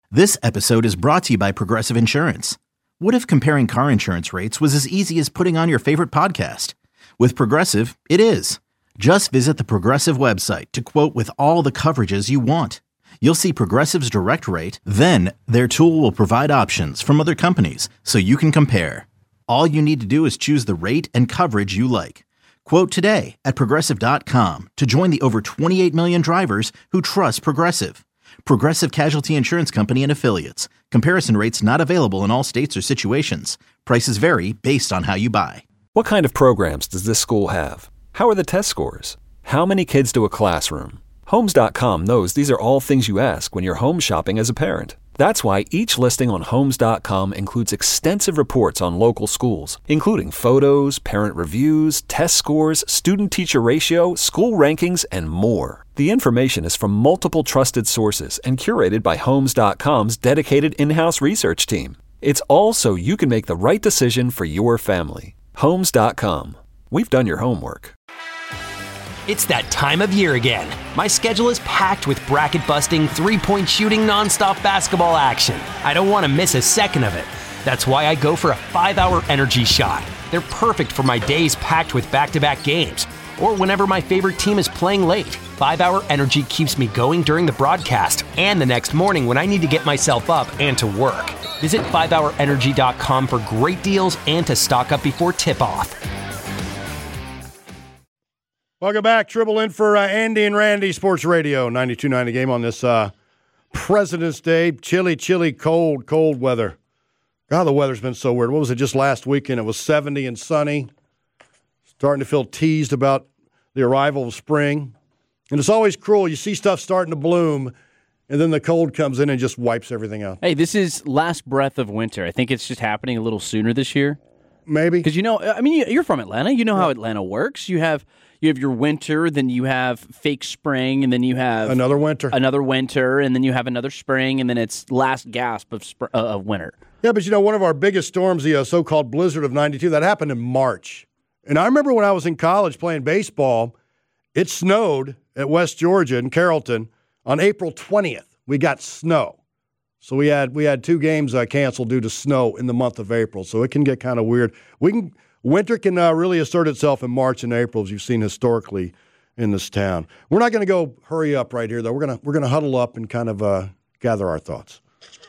This episode is brought to you by Progressive Insurance. What if comparing car insurance rates was as easy as putting on your favorite podcast? With Progressive, it is. Just visit the Progressive website to quote with all the coverages you want. You'll see Progressive's direct rate, then their tool will provide options from other companies so you can compare. All you need to do is choose the rate and coverage you like. Quote today at Progressive.com to join the over 28 million drivers who trust Progressive. Progressive Casualty Insurance Company and Affiliates. Comparison rates not available in all states or situations. Prices vary based on how you buy. What kind of programs does this school have? How are the test scores? How many kids do a classroom? Homes.com knows these are all things you ask when you're home shopping as a parent. That's why each listing on Homes.com includes extensive reports on local schools, including photos, parent reviews, test scores, student-teacher ratio, school rankings, and more. The information is from multiple trusted sources and curated by Homes.com's dedicated in-house research team. It's all so you can make the right decision for your family. Homes.com. We've done your homework. It's that time of year again. My schedule is packed with bracket-busting, three-point shooting, nonstop basketball action. I don't want to miss a second of it. That's why I go for a 5-hour energy shot. They're perfect for my days packed with back-to-back games, or whenever my favorite team is playing late. 5-hour energy keeps me going during the broadcast and the next morning when I need to get myself up and to work. Visit 5hourenergy.com for great deals and to stock up before tip-off. Welcome back. Tribble in for Andy and Randy, Sports Radio, 92.9 The Game on this President's Day. Chilly, cold weather. God, the weather's been so weird. What was it, just last weekend? It was 70 and sunny. Starting to feel teased about the arrival of spring. And it's always cruel. You see stuff starting to bloom, and then the cold comes in and just wipes everything out. Hey, this is last breath of winter. I think it's just happening a little sooner this year. Maybe. Because, you're from Atlanta. You know how Atlanta works. You have your winter, then you have fake spring, and then you have another winter, and then you have another spring, and then it's last gasp of winter. Yeah, but one of our biggest storms, the so-called blizzard of 92, that happened in March. And I remember when I was in college playing baseball, it snowed at West Georgia in Carrollton on April 20th. We got snow. So we had 2 games canceled due to snow in the month of April. So it can get kind of weird. Winter can really assert itself in March and April, as you've seen historically in this town. We're not going to go hurry up right here, though. We're going to huddle up and kind of gather our thoughts.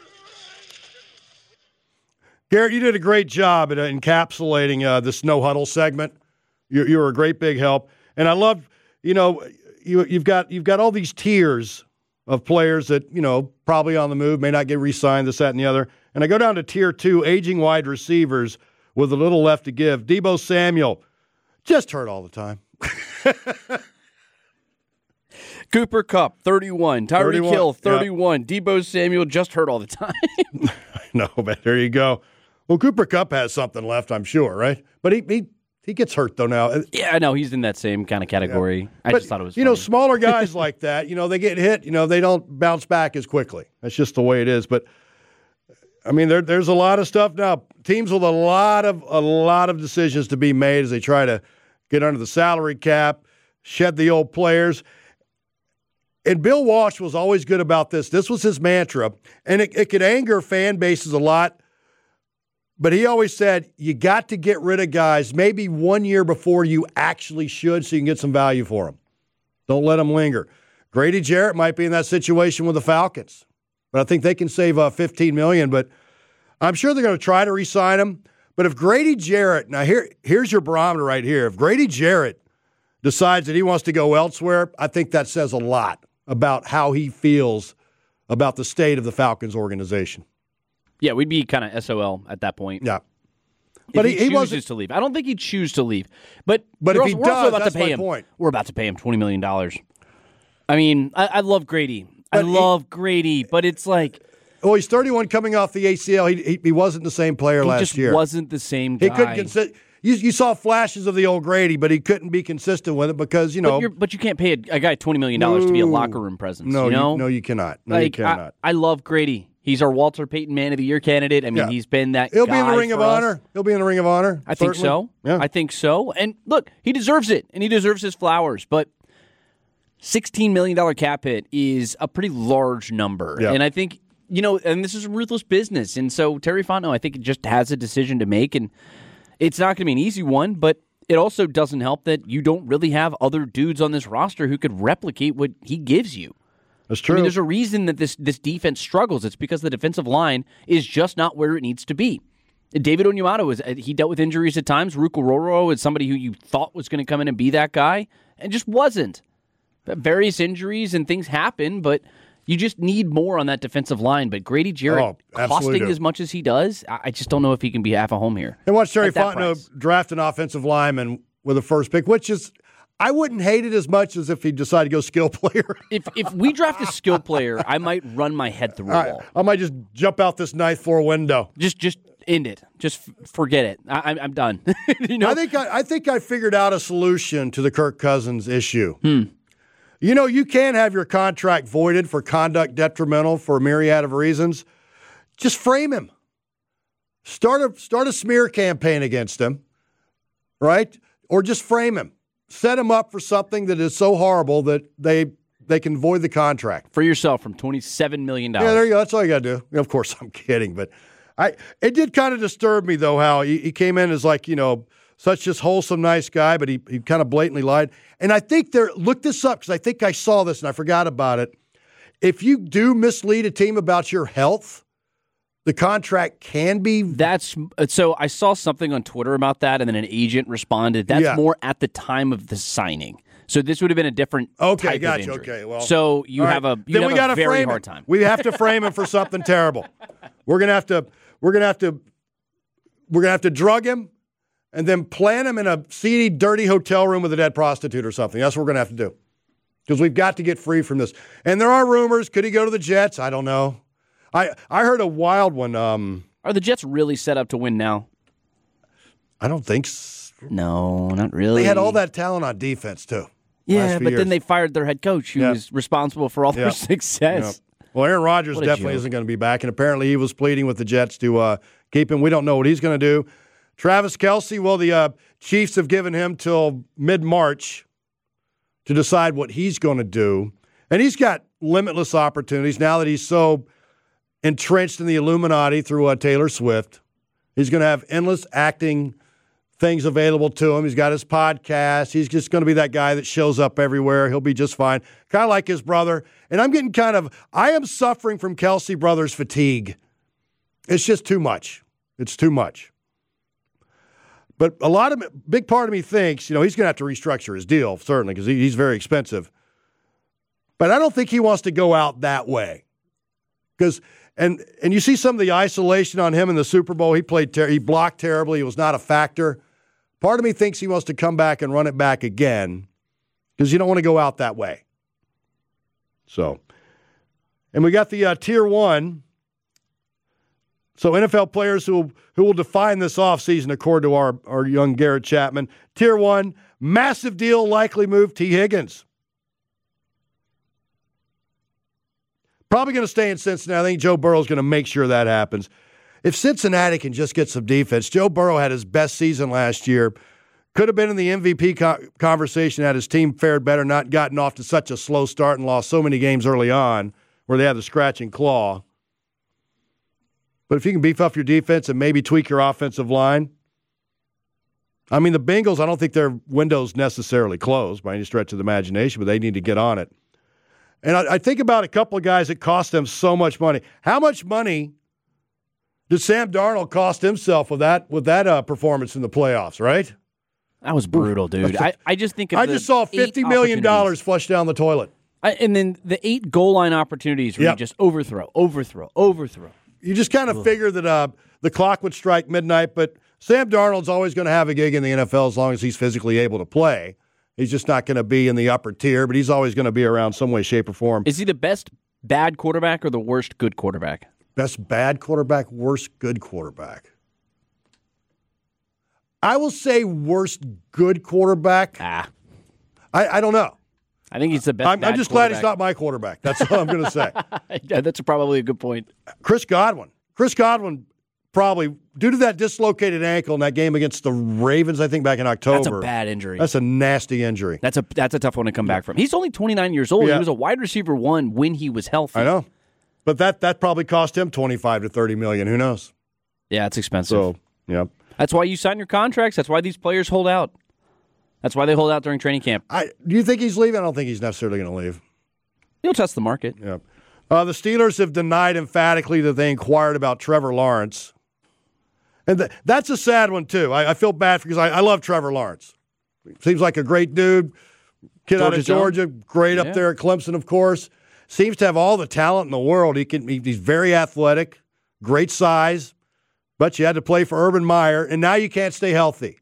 Garrett, you did a great job at encapsulating the Snow Huddle segment. You were a great big help, and I love you've got all these tiers of players that probably on the move, may not get re-signed, this, that, and the other. And I go down to tier 2, aging wide receivers with a little left to give. Deebo Samuel, just hurt all the time. Cooper Kupp, 31. Tyreek Hill, 31. Yep. Deebo Samuel, just hurt all the time. I know, but there you go. Well, Cooper Kupp has something left, I'm sure, right? But he gets hurt, though, now. Yeah, I know. He's in that same kind of category. Yeah. I just thought it was funny. Smaller guys like that, they get hit, they don't bounce back as quickly. That's just the way it is. But there's a lot of stuff now. Teams with a lot of decisions to be made as they try to get under the salary cap, shed the old players. And Bill Walsh was always good about this. This was his mantra. And it could anger fan bases a lot. But he always said, you got to get rid of guys maybe 1 year before you actually should so you can get some value for them. Don't let them linger. Grady Jarrett might be in that situation with the Falcons. But I think they can save $15 million. But I'm sure they're going to try to re-sign him. But if Grady Jarrett, now here's your barometer right here. If Grady Jarrett decides that he wants to go elsewhere, I think that says a lot about how he feels about the state of the Falcons organization. Yeah, we'd be kind of SOL at that point. Yeah. But he chooses to leave. I don't think he'd choose to leave. But if he does, that's my point. We're about to pay him $20 million. I love Grady. I love Grady, but it's like... Well, he's 31 coming off the ACL. He wasn't the same player last year. He just wasn't the same guy. He couldn't you saw flashes of the old Grady, but he couldn't be consistent with it because, But you can't pay a guy $20 million to be a locker room presence. No, you cannot. No, you cannot. I love Grady. He's our Walter Payton Man of the Year candidate. He's been that He'll guy be in the Ring of Honor. He'll be in the Ring of Honor. I think so. Yeah. I think so. And look, he deserves it, and he deserves his flowers. But $16 million cap hit is a pretty large number. Yeah. And I think and this is ruthless business. And so Terry Fontenot, I think, just has a decision to make, and it's not going to be an easy one, but it also doesn't help that you don't really have other dudes on this roster who could replicate what he gives you. That's true. I mean, there's a reason that this defense struggles. It's because the defensive line is just not where it needs to be. David Onyemata, he dealt with injuries at times. Ruka Roro is somebody who you thought was going to come in and be that guy, and just wasn't. Various injuries and things happen, but you just need more on that defensive line. But Grady Jarrett, costing as much as he does, I just don't know if he can be half a home here. And watch Terry Fontenot draft an offensive lineman with a first pick, which is, I wouldn't hate it as much as if he decided to go skill player. If we draft a skill player, I might run my head through a wall. I might just jump out this ninth floor window. Just end it. Just forget it. I'm done. I think I figured out a solution to the Kirk Cousins issue. You can have your contract voided for conduct detrimental for a myriad of reasons. Just frame him. Start a smear campaign against him, right? Or just frame him. Set him up for something that is so horrible that they can void the contract. For yourself from $27 million. Yeah, there you go. That's all you got to do. Of course, I'm kidding, but it did kind of disturb me, though, how he came in as such just wholesome, nice guy, but he kind of blatantly lied. And I think look this up because I think I saw this and I forgot about it. If you do mislead a team about your health, the contract can be. So I saw something on Twitter about that, and then an agent responded. That's more at the time of the signing. So this would have been a different type of injury. Okay, well, so you have a very hard time. We have to frame him for something terrible. We're gonna have to drug him and then plant him in a seedy, dirty hotel room with a dead prostitute or something. That's what we're gonna have to do because we've got to get free from this. And there are rumors. Could he go to the Jets? I don't know. I heard a wild one. Are the Jets really set up to win now? I don't think so. No, not really. They had all that talent on defense, too. Yeah, but then they fired their head coach, who was responsible for all their success. Yeah. Well, Aaron Rodgers definitely isn't going to be back, and apparently he was pleading with the Jets to keep him. We don't know what he's going to do. Travis Kelce, well, the Chiefs have given him till mid-March to decide what he's going to do. And he's got limitless opportunities now that he's so entrenched in the Illuminati through Taylor Swift. He's going to have endless acting things available to him. He's got his podcast. He's just going to be that guy that shows up everywhere. He'll be just fine. Kind of like his brother. And I am suffering from Kelce brothers fatigue. It's just too much. It's too much. But big part of me thinks, he's going to have to restructure his deal, certainly, because he's very expensive. But I don't think he wants to go out that way. Because And you see some of the isolation on him in the Super Bowl. He blocked terribly. He was not a factor. Part of me thinks he wants to come back and run it back again because you don't want to go out that way. So, and we got the Tier 1. So NFL players who will define this offseason according to our young Garrett Chapman. Tier 1, massive deal, likely move, T. Higgins. Probably going to stay in Cincinnati. I think Joe Burrow's going to make sure that happens. If Cincinnati can just get some defense, Joe Burrow had his best season last year. Could have been in the MVP conversation had his team fared better, not gotten off to such a slow start and lost so many games early on where they had the scratch and claw. But if you can beef up your defense and maybe tweak your offensive line, I mean, the Bengals, I don't think their window's necessarily closed by any stretch of the imagination, but they need to get on it. And I think about a couple of guys that cost them so much money. How much money did Sam Darnold cost himself with that performance in the playoffs, right? That was brutal, dude. I just think I just saw $50 million flush down the toilet. And then the 8 goal line opportunities where you just overthrow. You just kind of figure that the clock would strike midnight, but Sam Darnold's always going to have a gig in the NFL as long as he's physically able to play. He's just not going to be in the upper tier, but he's always going to be around some way, shape, or form. Is he the best bad quarterback or the worst good quarterback? Best bad quarterback, worst good quarterback. I will say worst good quarterback. I don't know. I think he's the best. I'm just glad he's not my quarterback. That's all I'm going to say. Yeah, that's probably a good point. Chris Godwin probably, due to that dislocated ankle in that game against the Ravens, I think back in October. That's a bad injury. That's a nasty injury. That's a tough one to come back from. He's only 29 years old. Yeah. He was a wide receiver 1 when he was healthy. I know. But that probably cost him $25 to $30 million. Who knows? Yeah, it's expensive. So, yeah. That's why you sign your contracts. That's why these players hold out. That's why they hold out during training camp. Do you think he's leaving? I don't think he's necessarily going to leave. He'll test the market. Yeah. The Steelers have denied emphatically that they inquired about Trevor Lawrence. And that's a sad one, too. I feel bad because I love Trevor Lawrence. Seems like a great dude. Kid out of Georgia, great up there at Clemson, of course. Seems to have all the talent in the world. He's very athletic, great size, but you had to play for Urban Meyer, and now you can't stay healthy.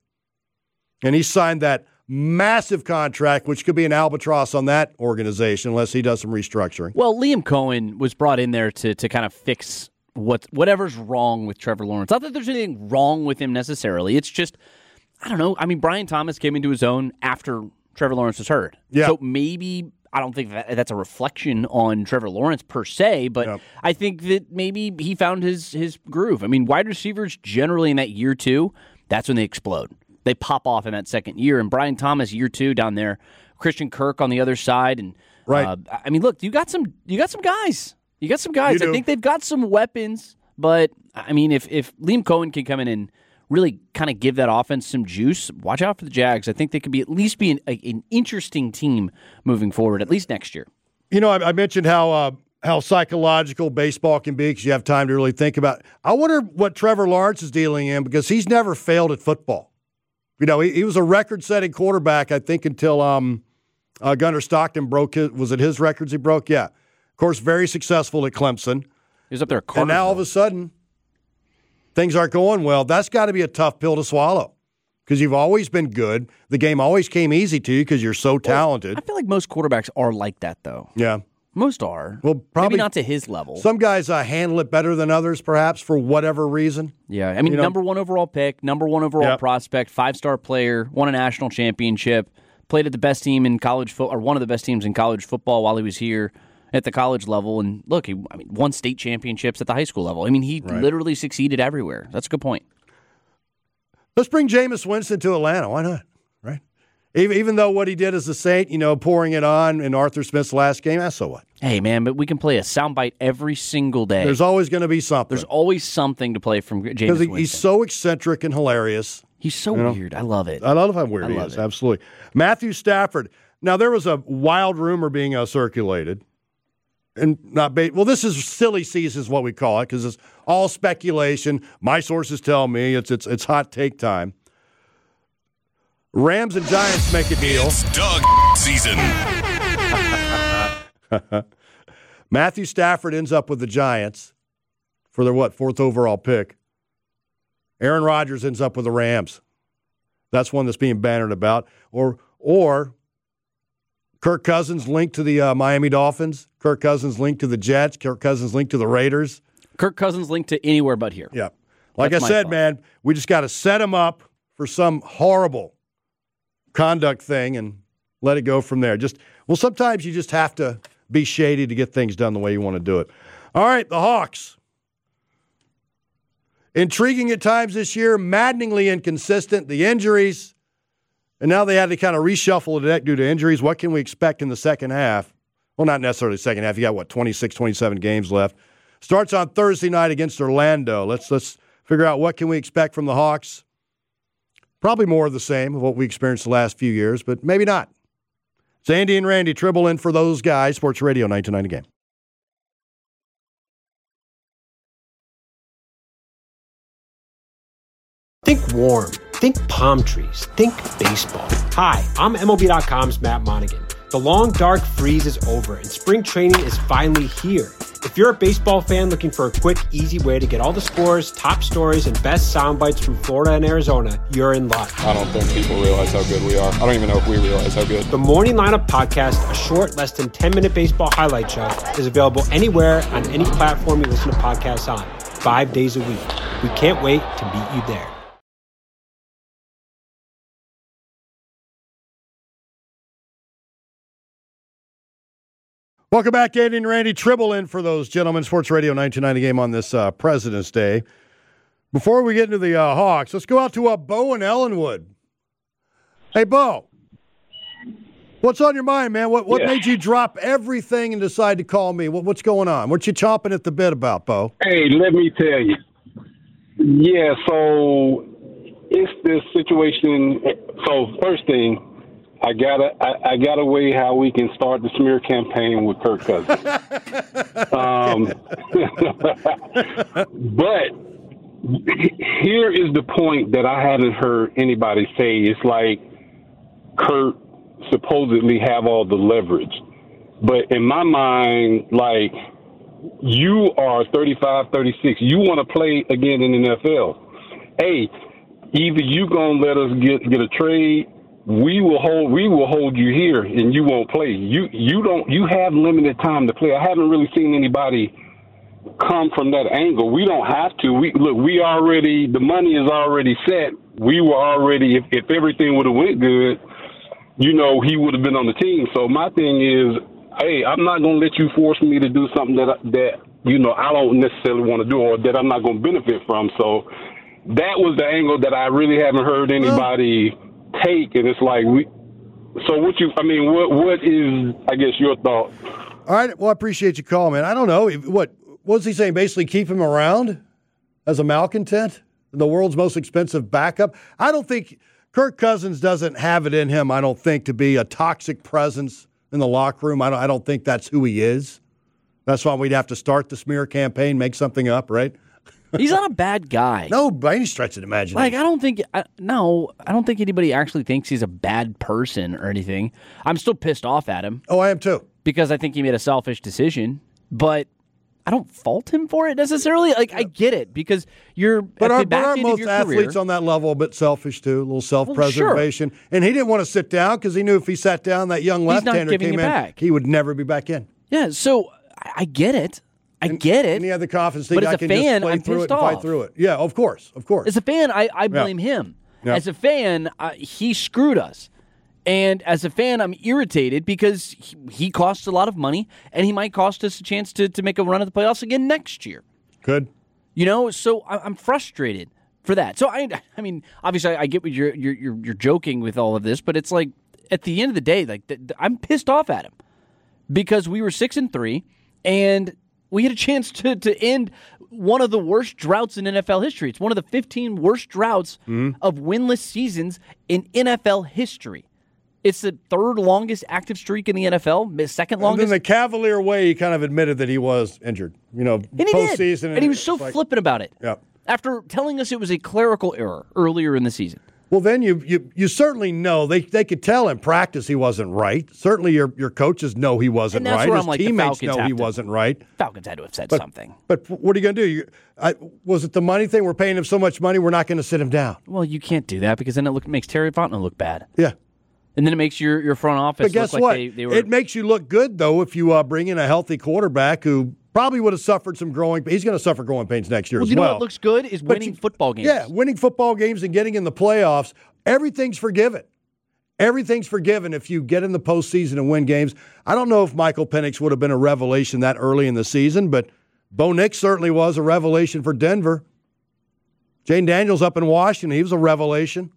And he signed that massive contract, which could be an albatross on that organization unless he does some restructuring. Well, Liam Cohen was brought in there to kind of fix whatever's wrong with Trevor Lawrence. Not that there's anything wrong with him necessarily. It's just, I don't know. I mean, Brian Thomas came into his own after Trevor Lawrence was hurt. Yeah. So maybe, I don't think that's a reflection on Trevor Lawrence per se, but I think that maybe he found his groove. I mean, wide receivers generally in that year two, that's when they explode. They pop off in that second year. And Brian Thomas, year two down there, Christian Kirk on the other side. And right. I mean, look, you got some guys. You got some guys. I think they've got some weapons. But, I mean, if Liam Cohen can come in and really kind of give that offense some juice, watch out for the Jags. I think they could at least be an interesting team moving forward, at least next year. You know, I mentioned how psychological baseball can be because you have time to really think about it. I wonder what Trevor Lawrence is dealing in because he's never failed at football. You know, he was a record-setting quarterback, I think, until Gunnar Stockton broke his. Was it his records he broke? Yeah. Of course, very successful at Clemson. He was up there at Cardinals. And now all of a sudden, things aren't going well. That's got to be a tough pill to swallow because you've always been good. The game always came easy to you because you're so talented. I feel like most quarterbacks are like that, though. Yeah. Most are. Well, probably maybe not to his level. Some guys handle it better than others, perhaps, for whatever reason. Yeah, I mean, number one overall pick, number one overall prospect, 5-star player, won a national championship, played at the best team in college football, or one of the best teams in college football while he was here at the college level. And look, he won state championships at the high school level. I mean, he literally succeeded everywhere. That's a good point. Let's bring Jameis Winston to Atlanta. Why not? Right? Even though what he did as a Saint, pouring it on in Arthur Smith's last game, so what? Hey, man, but we can play a soundbite every single day. There's always going to be something. There's always something to play from Jameis Winston. He's so eccentric and hilarious. He's so weird. I love it. I love how weird he is. Absolutely. Matthew Stafford. Now, there was a wild rumor being circulated. And this is silly season is what we call it because it's all speculation. My sources tell me it's hot take time. Rams and Giants make a deal. It's Doug season. Matthew Stafford ends up with the Giants for their, 4th overall pick. Aaron Rodgers ends up with the Rams. That's one that's being bannered about. Or Kirk Cousins linked to the Miami Dolphins. Kirk Cousins linked to the Jets. Kirk Cousins linked to the Raiders. Kirk Cousins linked to anywhere but here. Yeah. Like I said, man, we just got to set him up for some horrible conduct thing and let it go from there. Sometimes you just have to be shady to get things done the way you want to do it. All right, the Hawks. Intriguing at times this year, maddeningly inconsistent. The injuries, and now they had to kind of reshuffle the deck due to injuries. What can we expect in the second half? Well, not necessarily the second half. You got, 26, 27 games left. Starts on Thursday night against Orlando. Let's figure out what can we expect from the Hawks. Probably more of the same of what we experienced the last few years, but maybe not. It's Andy and Randy Tribble in for those guys. Sports Radio 929 A Game. Think warm. Think palm trees. Think baseball. Hi, I'm MLB.com's Matt Monaghan. The long, dark freeze is over, and spring training is finally here. If you're a baseball fan looking for a quick, easy way to get all the scores, top stories, and best sound bites from Florida and Arizona, you're in luck. I don't think people realize how good we are. I don't even know if we realize how good. The Morning Lineup Podcast, a short, less than 10-minute baseball highlight show, is available anywhere on any platform you listen to podcasts on, 5 days a week. We can't wait to meet you there. Welcome back, Andy and Randy Tribble in for those gentlemen. Sports Radio 929 A Game on this President's Day. Before we get into the Hawks, let's go out to Bo in Ellenwood. Hey, Bo. What's on your mind, man? What made you drop everything and decide to call me? What's going on? What you chomping at the bit about, Bo? Hey, let me tell you. Yeah, so it's this situation. So first thing, I gotta weigh how we can start the smear campaign with Kirk Cousins. But here is the point that I haven't heard anybody say. It's like Kirk supposedly have all the leverage. But in my mind, like, you are 35, 36. You want to play again in the NFL. Hey, either you going to let us get a trade, we will hold you here and you won't play. You have limited time to play. I haven't really seen anybody come from that angle. We don't have to. The money is already set. We were already, if everything would have went good, he would have been on the team. So my thing is, hey, I'm not going to let you force me to do something that I don't necessarily want to do or that I'm not going to benefit from. So that was the angle that I really haven't heard anybody take. And it's like, what is, I guess, your thought? All right. Well, I appreciate you calling, man. I don't know. What was he saying? Basically keep him around as a malcontent? The world's most expensive backup? I don't think Kirk Cousins doesn't have it in him, I don't think, to be a toxic presence in the locker room. I don't think that's who he is. That's why we'd have to start the smear campaign, make something up, right? He's not a bad guy. No, by any stretch of the imagination. Like, I don't think anybody actually thinks he's a bad person or anything. I'm still pissed off at him. Oh, I am too. Because I think he made a selfish decision, but I don't fault him for it necessarily. Like, I get it, because you're but at the back aren't end of most your athletes career. on that level a bit selfish too? A little self-preservation. Well, sure. And he didn't want to sit down because he knew if he sat down, that young left-hander came in, back. he would never be back in. Yeah, so I get it. I get it. And he had the confidence but that as I a can fan, just play I'm through it pissed and off. fight through it. Yeah, of course. As a fan, I blame him. Yeah. As a fan, he screwed us. And as a fan, I'm irritated because he costs a lot of money, and he might cost us a chance to make a run at the playoffs again next year. Good. So I'm frustrated for that. So I mean, obviously, I get what you're joking with all of this, but it's like at the end of the day, like I'm pissed off at him because we were 6-3, and we had a chance to end one of the worst droughts in NFL history. It's one of the 15 worst droughts of winless seasons in NFL history. It's the third longest active streak in the NFL, second longest. And in the cavalier way, he kind of admitted that he was injured. And he postseason. did. And he was so flippant about it. Yep. After telling us it was a clerical error earlier in the season. Well, then you certainly know they could tell in practice he wasn't right. Certainly your coaches know he wasn't and that's right. Where His I'm like, teammates the know he wasn't right. Falcons had to have said something. But what are you going to do? Was it the money thing? We're paying him so much money, we're not going to sit him down. Well, you can't do that because then it makes Terry Fontenot look bad. Yeah. And then it makes your front office but guess look what? like they were... It makes you look good, though, if you bring in a healthy quarterback who probably would have suffered some growing pains. He's going to suffer growing pains next year as well. You know what looks good is winning football games. Yeah, winning football games and getting in the playoffs. Everything's forgiven. Everything's forgiven if you get in the postseason and win games. I don't know if Michael Penix would have been a revelation that early in the season, but Bo Nix certainly was a revelation for Denver. Jane Daniels up in Washington, he was a revelation.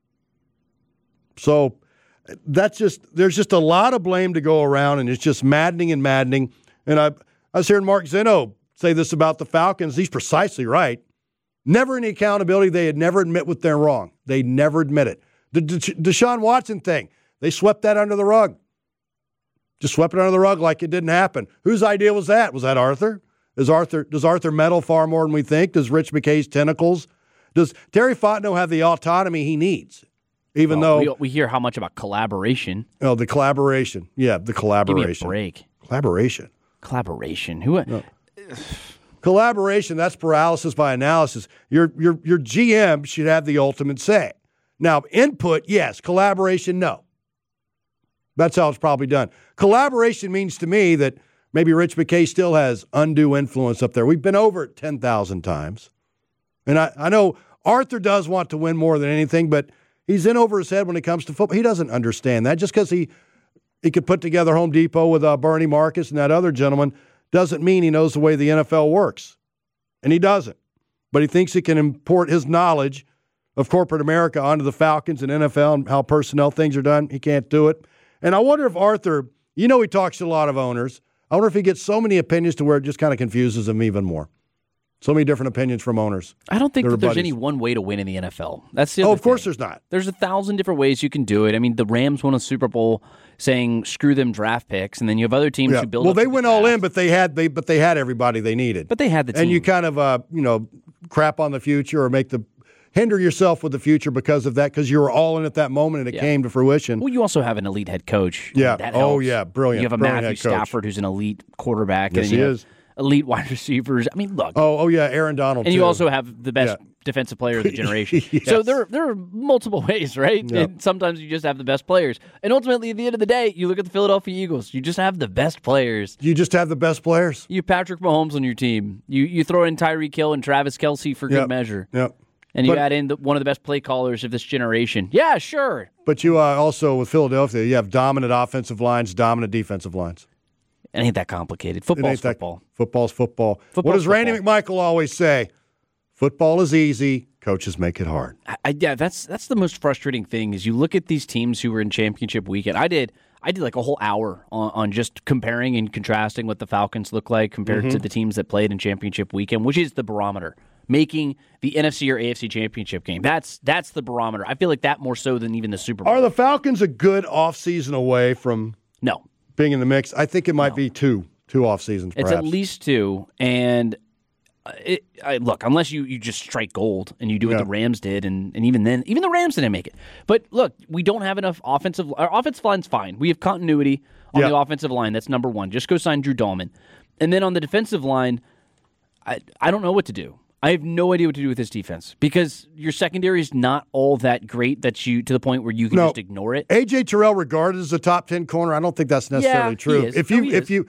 So there's just a lot of blame to go around, and it's just maddening. And I was hearing Mark Zinno say this about the Falcons. He's precisely right. Never any accountability. They'd never admit what they're wrong. They never admit it. The Deshaun Watson thing, they swept that under the rug. Just swept it under the rug like it didn't happen. Whose idea was that? Was that Arthur? Does Arthur meddle far more than we think? Does Rich McKay's tentacles? Does Terry Fontenot have the autonomy he needs? Even though we hear how much about collaboration. Oh, the collaboration. Yeah, the collaboration. Give me a break. Collaboration. Who? No. Collaboration, that's paralysis by analysis. Your GM should have the ultimate say. Now, input, yes. Collaboration, no. That's how it's probably done. Collaboration means to me that maybe Rich McKay still has undue influence up there. We've been over it 10,000 times. And I know Arthur does want to win more than anything, but he's in over his head when it comes to football. He doesn't understand that. Just because he could put together Home Depot with Bernie Marcus and that other gentleman doesn't mean he knows the way the NFL works. And he doesn't. But he thinks he can import his knowledge of corporate America onto the Falcons and NFL and how personnel things are done. He can't do it. And I wonder if Arthur, he talks to a lot of owners. I wonder if he gets so many opinions to where it just kind of confuses him even more. So many different opinions from owners. I don't think that there's any one way to win in the NFL. That's the other thing. Of course there's not. There's 1,000 different ways you can do it. I mean, the Rams won a Super Bowl saying screw them draft picks, and then you have other teams who build. Well, they went all in, but they had everybody they needed. But they had the team. And you kind of crap on the future or hinder yourself with the future because of that, because you were all in at that moment and it came to fruition. Well, you also have an elite head coach. Yeah. That helps. Brilliant. You have a Matthew Stafford who's an elite quarterback. Yes, and he is. Elite wide receivers. I mean, look. Aaron Donald. And too. you also have the best defensive player of the generation. Yes. So there are multiple ways, right? Yep. And sometimes you just have the best players. And ultimately, at the end of the day, you look at the Philadelphia Eagles. You just have the best players. You just have the best players. You have Patrick Mahomes on your team. You throw in Tyreek Hill and Travis Kelce for good measure. Yep. And you add in one of the best play callers of this generation. Yeah, sure. But you also, with Philadelphia, you have dominant offensive lines, dominant defensive lines. It ain't that complicated. Football's football. Football's football. What does Randy McMichael always say? Football is easy. Coaches make it hard. That's the most frustrating thing is you look at these teams who were in championship weekend. I did like a whole hour on just comparing and contrasting what the Falcons look like compared to the teams that played in championship weekend, which is the barometer. Making the NFC or AFC championship game. That's the barometer. I feel like that more so than even the Super Bowl. Are the Falcons a good offseason away from being in the mix? I think it might be two off seasons. It's at least two. And look, unless you just strike gold and you do what the Rams did, and even then, even the Rams didn't make it. But look, we don't have enough offensive. Our offensive line's fine. We have continuity on the offensive line. That's number one. Just go sign Drew Dahlman. And then on the defensive line, I don't know what to do. I have no idea what to do with this defense because your secondary is not all that great to the point where you can just ignore it. A.J. Terrell regarded as a top 10 corner. I don't think that's necessarily true. He is. If you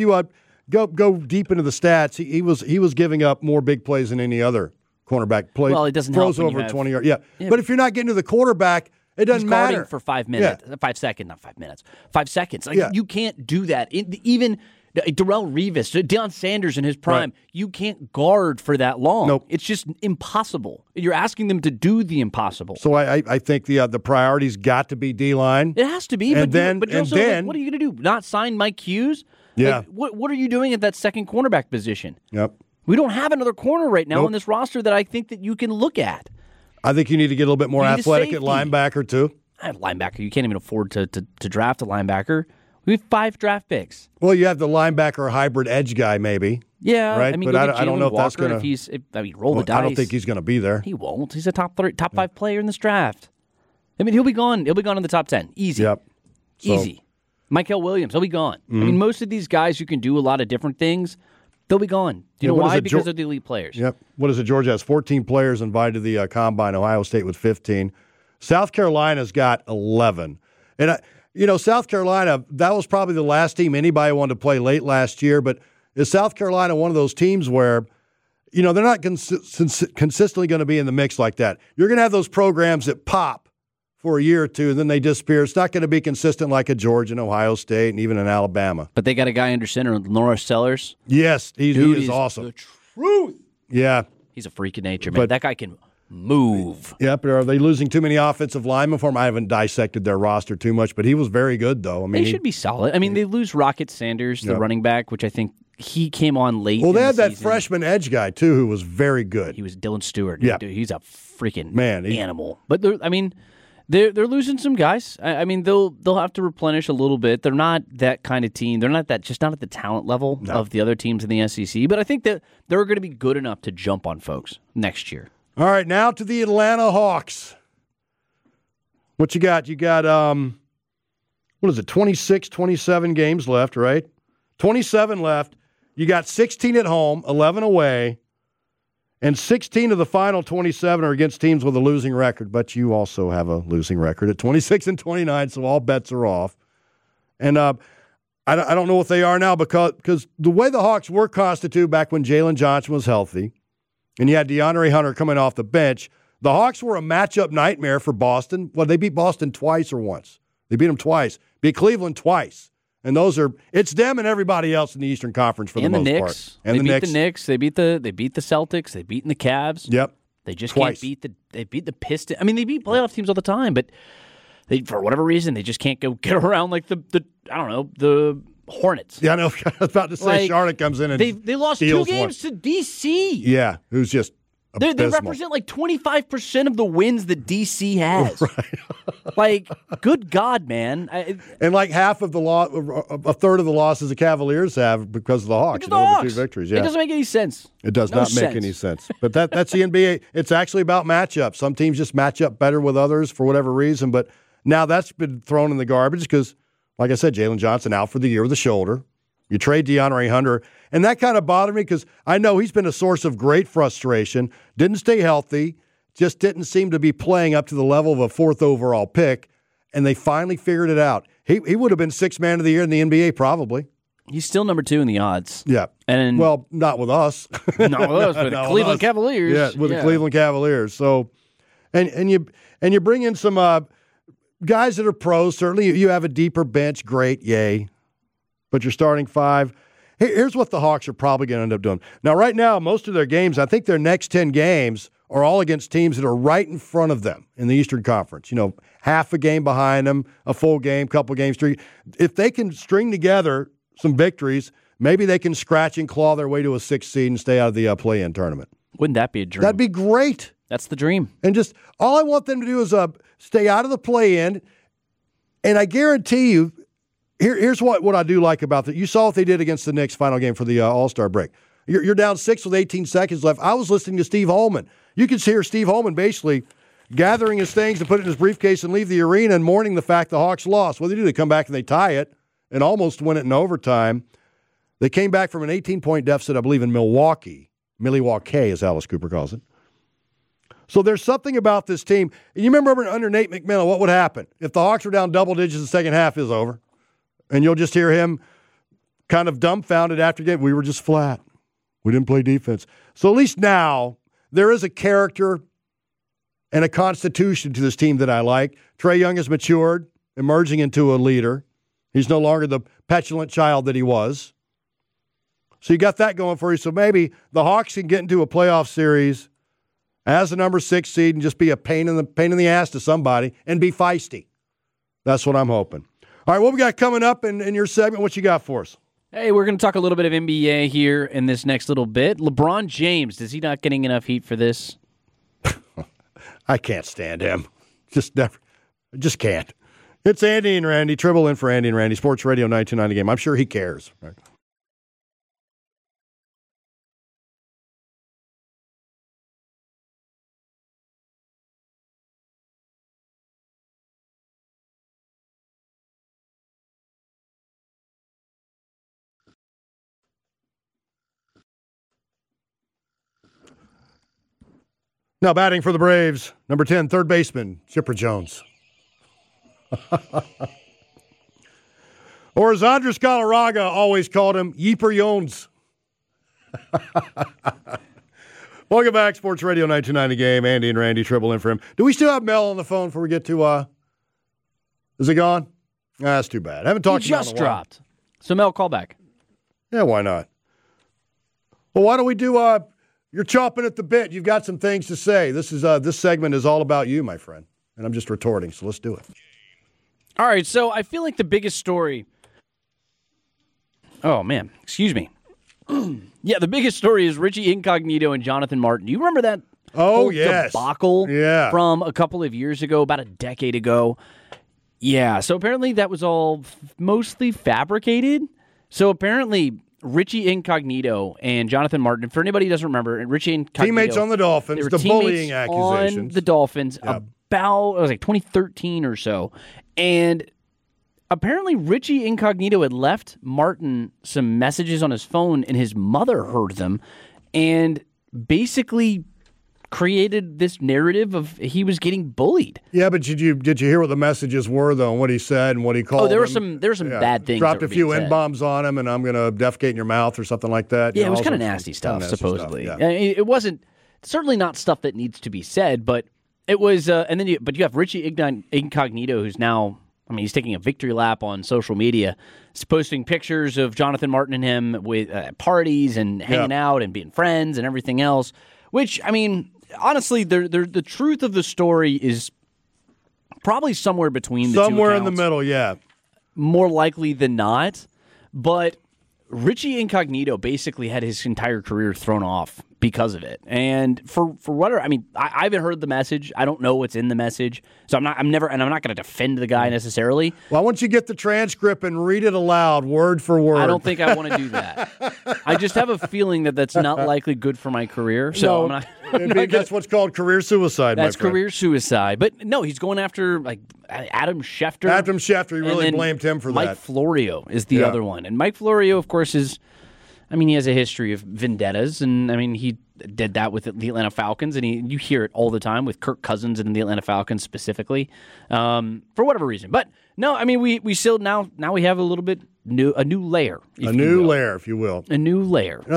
go deep into the stats, he was giving up more big plays than any other cornerback. Well, it doesn't throws help when over you have, 20 yards. Yeah, but if you're not getting to the quarterback, it doesn't matter. For 5 minutes, 5 seconds, not 5 minutes, 5 seconds. You can't do that. Even Darrelle Revis, Deion Sanders in his prime, you can't guard for that long. Nope. It's just impossible. You're asking them to do the impossible. So I think the priority's got to be D-line. It has to be. And then what are you going to do? Not sign Mike Hughes? Yeah. What are you doing at that second cornerback position? Yep. We don't have another corner right now on this roster that I think that you can look at. I think you need to get a little bit more athletic at linebacker, too. Linebacker. You can't even afford to draft a linebacker. We have 5 draft picks. Well, you have the linebacker hybrid edge guy, maybe. Yeah, right. I mean, but I don't know if that's going to. Roll the dice. I don't think he's going to be there. He won't. He's a top 5 player in this draft. I mean, he'll be gone. He'll be gone in the top 10. Easy. Yep. Easy. Michael Williams. He'll be gone. I mean, most of these guys who can do a lot of different things, they'll be gone. Do you know why? Because they're the elite players. Yep. What is it? Georgia has 14 players invited to the combine. Ohio State with 15. South Carolina's got 11. And South Carolina, that was probably the last team anybody wanted to play late last year. But is South Carolina one of those teams where, they're not consistently going to be in the mix like that? You're going to have those programs that pop for a year or two, and then they disappear. It's not going to be consistent like a Georgia and Ohio State and even in Alabama. But they got a guy under center, Norris Sellers. Yes, he is awesome. The truth. Yeah. He's a freak of nature, man. But that guy can move. Yeah, but are they losing too many offensive linemen for him? I haven't dissected their roster too much, but he was very good, though. I mean, they should be solid. I mean, they lose Rocket Sanders, the running back, which I think he came on late. Well, they had that freshman edge guy, too, who was very good. He was Dylan Stewart. Yeah. Dude, he's a freaking animal. But they're losing some guys. I mean, they'll have to replenish a little bit. They're not that kind of team. They're not just not at the talent level of the other teams in the SEC. But I think that they're going to be good enough to jump on folks next year. All right, now to the Atlanta Hawks. What you got? You got, 26, 27 games left, right? 27 left. You got 16 at home, 11 away, and 16 of the final 27 are against teams with a losing record, but you also have a losing record at 26 and 29, so all bets are off. And I don't know what they are now because the way the Hawks were constituted back when Jalen Johnson was healthy, and you had DeAndre Hunter coming off the bench, the Hawks were a matchup nightmare for Boston. Well, they beat Boston twice or once. They beat them twice. Beat Cleveland twice. And it's them and everybody else in the Eastern Conference for the most part. And they beat the Knicks. They beat the Celtics. They beat the Cavs. Yep. They just twice. Can't beat the Pistons. I mean, they beat playoff teams all the time, but for whatever reason, they just can't go get around like the Hornets. Yeah, I know. I was about to say Charlotte comes in and they lost 2 games to DC. Yeah, who's just abysmal. They represent like 25% of the wins that DC has. Right. Like, good God, man. And like half of a third of the losses the Cavaliers have because of the Hawks. The 2 victories. Yeah. It doesn't make any sense. It does not make any sense. But that's the NBA. It's actually about matchups. Some teams just match up better with others for whatever reason. But now that's been thrown in the garbage because, like I said, Jalen Johnson out for the year with a shoulder. You trade DeAndre Hunter. And that kind of bothered me because I know he's been a source of great frustration. Didn't stay healthy. Just didn't seem to be playing up to the level of a 4th overall pick. And they finally figured it out. He would have been 6th man of the year in the NBA probably. He's still number 2 in the odds. Yeah. Well, not with us. Not with us, with the Cleveland Cavaliers. Yeah, with the Cleveland Cavaliers. So, and you bring in some guys that are pros. Certainly, you have a deeper bench. Great, yay. But you're starting 5. Here's what the Hawks are probably going to end up doing. Now, right now, most of their games, I think their next 10 games are all against teams that are right in front of them in the Eastern Conference. Half a game behind them, a full game, couple games, 3. If they can string together some victories, maybe they can scratch and claw their way to a 6th seed and stay out of the play-in tournament. Wouldn't that be a dream? That'd be great. That's the dream. And just all I want them to do is stay out of the play-in, and I guarantee you, here's what I do like about that. You saw what they did against the Knicks final game for the All-Star break. You're down 6 with 18 seconds left. I was listening to Steve Holman. You could hear Steve Holman basically gathering his things to put it in his briefcase and leave the arena and mourning the fact the Hawks lost. What do? They come back and they tie it and almost win it in overtime. They came back from an 18-point deficit, I believe, in Milwaukee. Milwaukee, as Alice Cooper calls it. So there's something about this team. And you remember under Nate McMillan, what would happen? If the Hawks were down double digits, the second half is over. And you'll just hear him kind of dumbfounded after the game. We were just flat. We didn't play defense. So at least now there is a character and a constitution to this team that I like. Trae Young has matured, emerging into a leader. He's no longer the petulant child that he was. So you got that going for you. So maybe the Hawks can get into a playoff series as the number 6 seed and just be a pain in the ass to somebody and be feisty. That's what I'm hoping. All right, what we got coming up in your segment? What you got for us? Hey, we're going to talk a little bit of NBA here in this next little bit. LeBron James, is he not getting enough heat for this? I can't stand him. Just can't. It's Andy and Randy. Tribble in for Andy and Randy. Sports Radio 929 The Game. I'm sure he cares. Right? Now batting for the Braves, number 10, third baseman, Chipper Jones. Or as Andres Galarraga always called him, Yeeper Jones. Welcome back, Sports Radio 929 The Game. Andy and Randy Tribble in for him. Do we still have Mel on the phone before we get to, is it gone? That's too bad. I haven't talked to him in a while. He just dropped. So Mel, call back. Yeah, why not? Well, why don't we do, you're chomping at the bit. You've got some things to say. This segment is all about you, my friend. And I'm just retorting, so let's do it. All right, so I feel like the biggest story... Oh, man. Excuse me. Yeah, the biggest story is Richie Incognito and Jonathan Martin. Do you remember that whole debacle from a couple of years ago, about a decade ago? Yeah, so apparently that was all mostly fabricated. So apparently... Richie Incognito and Jonathan Martin, for anybody who doesn't remember, Richie Incognito. Teammates on the Dolphins, the bullying accusations. On the Dolphins about, it was like 2013 or so. And apparently Richie Incognito had left Martin some messages on his phone, and his mother heard them and basically created this narrative of he was getting bullied. Yeah, but did you hear what the messages were, though, and what he said and what he called there were some bad things. Dropped a few N-bombs on him, and I'm going to defecate in your mouth or something like that. Yeah, it was kind of nasty stuff, supposedly. Stuff, yeah. It wasn't, certainly not stuff that needs to be said, but it was, but you have Richie Incognito, who's now, he's taking a victory lap on social media. He's posting pictures of Jonathan Martin and him with parties and hanging out and being friends and everything else, which, honestly, the truth of the story is Probably somewhere between the two Somewhere in accounts. the middle, yeah. More likely than not. But Richie Incognito basically had his entire career thrown off because of it. And for whatever, I mean, I haven't heard the message. I don't know what's in the message. So I'm not going to defend the guy necessarily. Well, why don't you get the transcript and read it aloud, word for word? I don't think I want to do that. I just have a feeling that that's not likely good for my career. So No, I'm not that's what's called career suicide, That's my friend. career suicide. But no, he's going after like Adam Schefter. Adam Schefter, you and really then blamed him for Mike that. Florio is the Yeah. other one. And Mike Florio, of course, he has a history of vendettas. And, I mean, he did that with the Atlanta Falcons. And you hear it all the time with Kirk Cousins and the Atlanta Falcons specifically for whatever reason. But, no, I mean, we still now we have a little bit a new layer. A new layer, if you will. A new layer. And I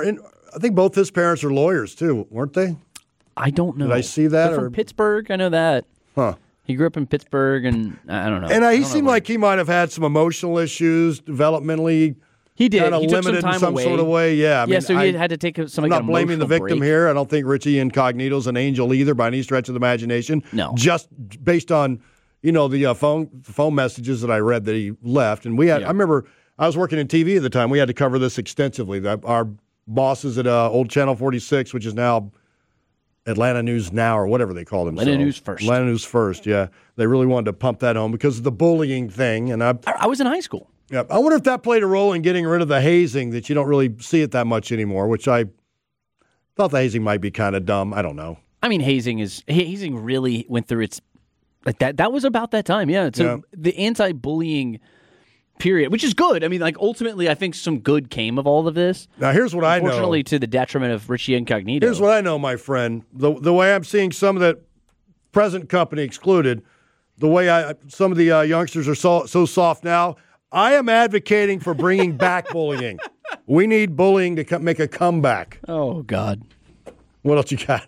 think both his parents are lawyers, too, weren't they? I don't know. Did I see that? They're from Pittsburgh. I know that. Huh. He grew up in Pittsburgh, and I don't know. And he seemed like he might have had some emotional issues developmentally. He did. Kind of He took limited some time in some away. sort of way. Yeah. So he had to take some. I'm not blaming the victim break. here. I don't think Richie Incognito's an angel either by any stretch of the imagination. No. Just based on, the phone messages that I read that he left. And I remember I was working in TV at the time. We had to cover this extensively. Our bosses at old Channel 46, which is now Atlanta News Now or whatever they call themselves. Atlanta News First, yeah. They really wanted to pump that home because of the bullying thing. And I was in high school. Yeah, I wonder if that played a role in getting rid of the hazing, that you don't really see it that much anymore, which I thought the hazing might be kind of dumb. I don't know. I mean, hazing really went through its like that. That was about that time, yeah. So the anti-bullying period, which is good. I mean, like ultimately, I think some good came of all of this. Now, here's what I know. Unfortunately, to the detriment of Richie Incognito. Here's what I know, my friend. The way I'm seeing some of that present company excluded, the way some of the youngsters are so soft now. I am advocating for bringing back bullying. We need bullying to make a comeback. Oh, God. What else you got?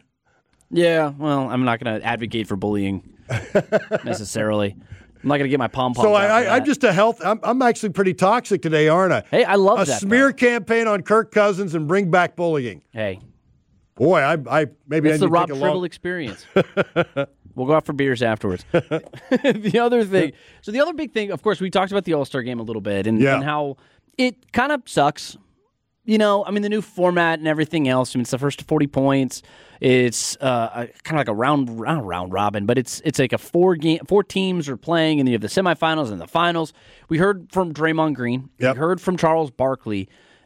Yeah, well, I'm not going to advocate for bullying necessarily. I'm not going to get my pom-poms So out for I'm that. just I'm actually pretty toxic today, aren't I? Hey, I love a that. smear campaign on Kirk Cousins and bring back bullying. Hey. Boy, I maybe It's I the need to Rob take a Tribble long... experience. We'll go out for beers afterwards. The other thing, so the other big thing, of course, we talked about the All-Star game a little bit and how it kind of sucks. I mean, the new format and everything else. I mean, it's the first to 40 points. It's kind of like a round robin, but it's like four teams are playing, and you have the semifinals and the finals. We heard from Draymond Green. Yep. We heard from Charles Barkley.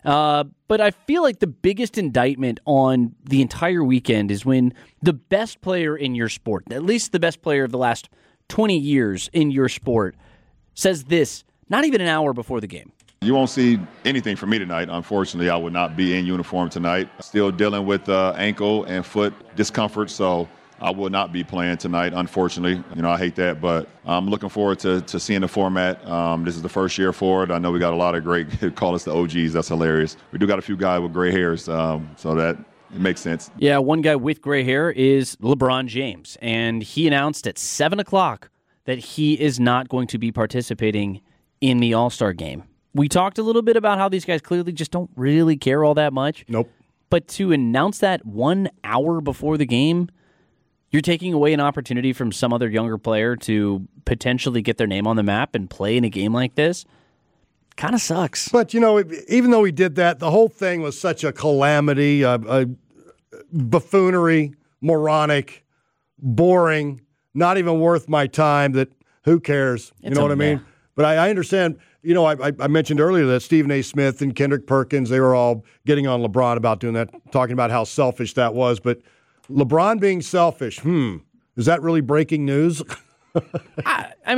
But I feel like the biggest indictment on the entire weekend is when the best player in your sport, at least the best player of the last 20 years in your sport, says this not even an hour before the game. You won't see anything from me tonight. Unfortunately, I will not be in uniform tonight. Still dealing with ankle and foot discomfort, so I will not be playing tonight, unfortunately. I hate that, but I'm looking forward to seeing the format. This is the first year for it. I know we got a lot of great, call us the OGs. That's hilarious. We do got a few guys with gray hairs, so that it makes sense. Yeah, one guy with gray hair is LeBron James, and he announced at 7 o'clock that he is not going to be participating in the All-Star game. We talked a little bit about how these guys clearly just don't really care all that much. Nope. But to announce that 1 hour before the game, you're taking away an opportunity from some other younger player to potentially get their name on the map and play in a game like this. Kind of sucks. But, even though he did that, the whole thing was such a calamity, a buffoonery, moronic, boring, not even worth my time, that who cares? You know what I mean? But I understand, I mentioned earlier that Stephen A. Smith and Kendrick Perkins, they were all getting on LeBron about doing that, talking about how selfish that was. But LeBron being selfish, is that really breaking news? I'm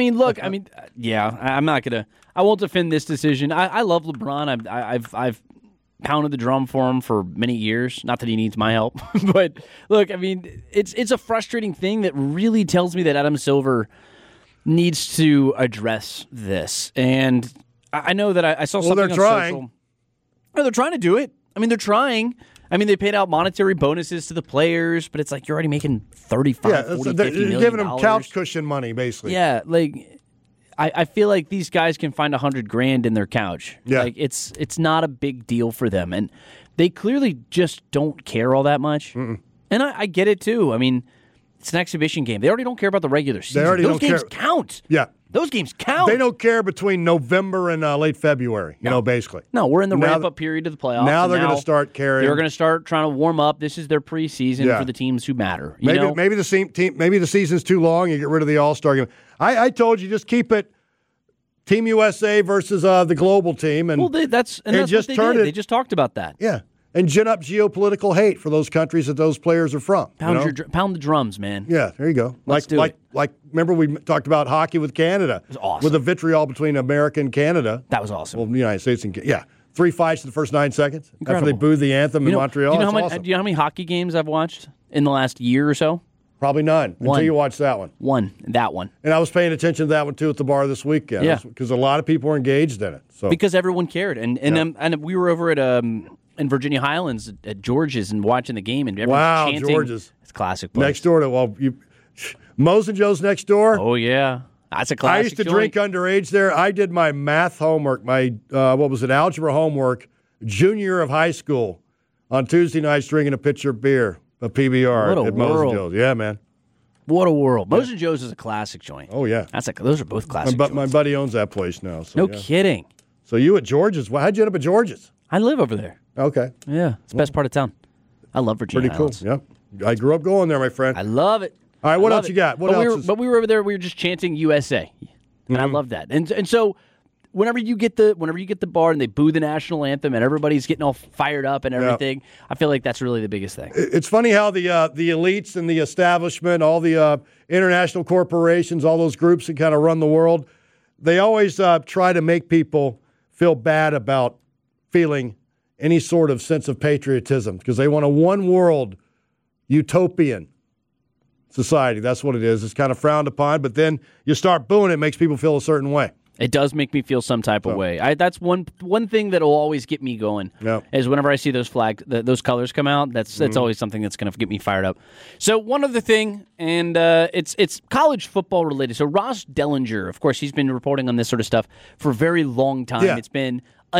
not going to, I won't defend this decision. I love LeBron. I've pounded the drum for him for many years. Not that he needs my help, but look, I mean, it's a frustrating thing that really tells me that Adam Silver needs to address this. And I know that I saw something they're on trying. social. No, they're trying to do it. I mean, they're trying. I mean, they paid out monetary bonuses to the players, but it's like you're already making $35, $40, $50 they're million. giving them couch cushion money, basically. Yeah, like I feel like these guys can find $100,000 in their couch. Yeah. Like it's not a big deal for them, and they clearly just don't care all that much. And I get it too. I mean, It's an exhibition game. They already don't care about the regular season. They already Those don't games care. count. Yeah. Those games count. They don't care between November and late February, basically. No, we're in the Now ramp-up period of the playoffs. Now they're going to start caring. They're going to start trying to warm up. This is their preseason for the teams who matter. Maybe the season's too long. You get rid of the All-Star game. I told you, just keep it Team USA versus the global team. And, that's what they did. They just talked about that. Yeah. And gin up geopolitical hate for those countries that those players are from. Pound the drums, man. Yeah, there you go. Like remember we talked about hockey with Canada. It was awesome. With the vitriol between America and Canada. That was awesome. Well, the United States and 3 fights in the first 9 seconds. Incredible. After they booed the anthem in Montreal. Do you know how many hockey games I've watched in the last year or so? Probably none. Until you watched that one. That one. And I was paying attention to that one, too, at the bar this weekend. Yeah. Because a lot of people were engaged in it. So. Because everyone cared. And we were over at in Virginia Highlands at George's and watching the game, and everyone chanting. George's. It's a classic place. Next door to, Moe's and Joe's next door. Oh, yeah. That's a classic I used to drink underage there. I did my math homework, my, algebra homework, junior year of high school on Tuesday nights drinking a pitcher of beer, a PBR at Moe's and Joe's. Yeah, man. What a world. Moe's and Joe's is a classic joint. Oh, yeah. Those are both classic joints. My buddy owns that place now. So, no kidding. So you at George's. How'd you end up at George's? I live over there. Okay. Yeah, it's the best part of town. I love Virginia Highlands. Pretty cool. Yeah. I grew up going there, my friend. I love it. All right, what else you got? What else? But we were over there. We were just chanting USA, and I love that. And so whenever you get the bar and they boo the national anthem and everybody's getting all fired up and everything, I feel like that's really the biggest thing. It's funny how the elites and the establishment, all the international corporations, all those groups that kind of run the world, they always try to make people feel bad about feeling any sort of sense of patriotism because they want a one-world utopian society. That's what it is. It's kind of frowned upon, but then you start booing it makes people feel a certain way. It does make me feel some type of way. That's one thing that will always get me going. Yep. Is whenever I see those those colors come out. That's always something that's going to get me fired up. So one other thing, and it's college football related. So Ross Dellinger, of course, he's been reporting on this sort of stuff for a very long time. Yeah. It's been a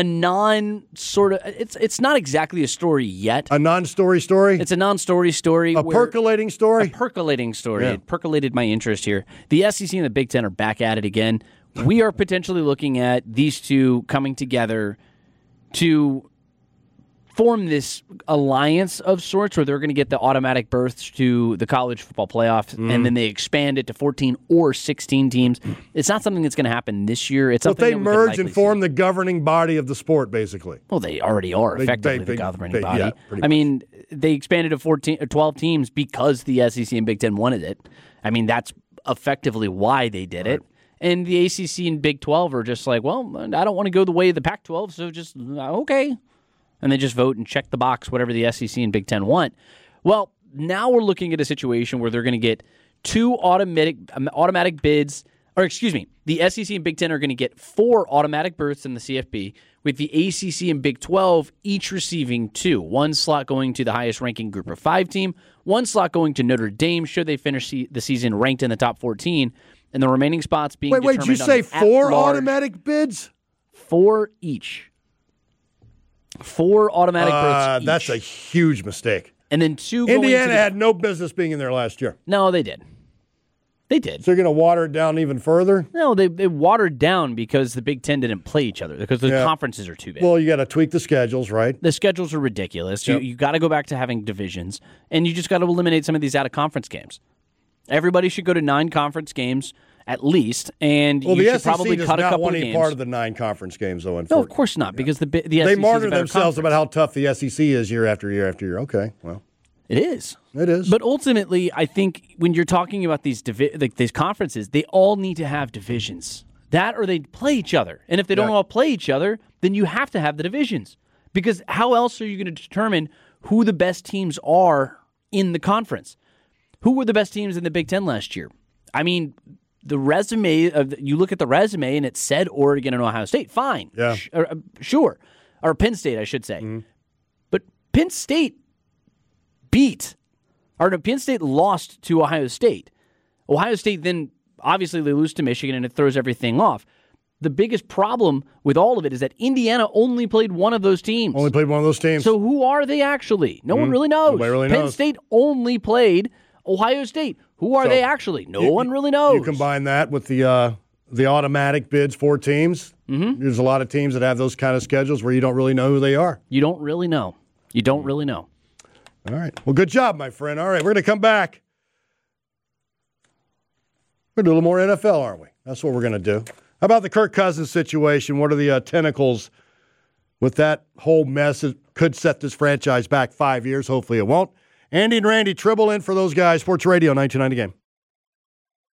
it's not exactly a story yet. A non-story story? It's a non-story story. A percolating story? A percolating story. Yeah. It percolated my interest here. The SEC and the Big Ten are back at it again. We are potentially looking at these two coming together to form this alliance of sorts where they're going to get the automatic berths to the college football playoffs, and then they expand it to 14 or 16 teams. It's not something that's going to happen this year. It's something they that we merge and form see. the governing body of the sport, basically. Well, they already are effectively the governing body. Yeah, I mean, they expanded to 12 teams because the SEC and Big Ten wanted it. I mean, that's effectively why they did it. And the ACC and Big 12 are just like, well, I don't want to go the way of the Pac-12, so just, okay. And they just vote and check the box, whatever the SEC and Big 10 want. Well, now we're looking at a situation where they're going to get two automatic bids, or excuse me, the SEC and Big 10 are going to get 4 automatic berths in the CFP, with the ACC and Big 12 each receiving 2. One slot going to the highest-ranking Group of 5 team, one slot going to Notre Dame should they finish the season ranked in the top 14, and the remaining spots being determined. Wait, did you say 4 automatic bids? 4 each. 4 automatic berths each. That's a huge mistake. And then 2 going Indiana had no business being in there last year. No, they did. They did. So you're going to water it down even further? No, they watered down because the Big Ten didn't play each other, because the conferences are too big. Well, you got to tweak the schedules, right? The schedules are ridiculous. Yep. You got to go back to having divisions, and you just got to eliminate some of these out-of-conference games. Everybody should go to 9 conference games at least, and you should probably cut a couple of games. the SEC does not want any part of the 9 conference games, though. No, of course not, because the SEC they martyr is a better themselves conference. about how tough the SEC is year after year after year. Okay, well. It is. It is. But ultimately, I think when you're talking about these conferences, they all need to have divisions. That or they play each other. And if they don't all play each other, then you have to have the divisions. Because how else are you going to determine who the best teams are in the conference? Who were the best teams in the Big Ten last year? I mean, the resume, you look at the resume and it said Oregon and Ohio State. Fine. Yeah. Sure. Or Penn State, I should say. Mm-hmm. But Penn State Penn State lost to Ohio State. Ohio State then, obviously, they lose to Michigan, and it throws everything off. The biggest problem with all of it is that Indiana only played one of those teams. Only played one of those teams. So who are they actually? No one really knows. Nobody really Penn knows. State only played Ohio State, Who are they actually? No one really knows. You combine that with the automatic bids for teams. Mm-hmm. There's a lot of teams that have those kind of schedules where you don't really know who they are. You don't really know. All right. Well, good job, my friend. All right, we're going to come back. We're going to do a little more NFL, aren't we? That's what we're going to do. How about the Kirk Cousins situation? What are the tentacles with that whole mess? It could set this franchise back 5 years. Hopefully it won't. Andy and Randy Tribble in for those guys. Sports Radio 929 The Game.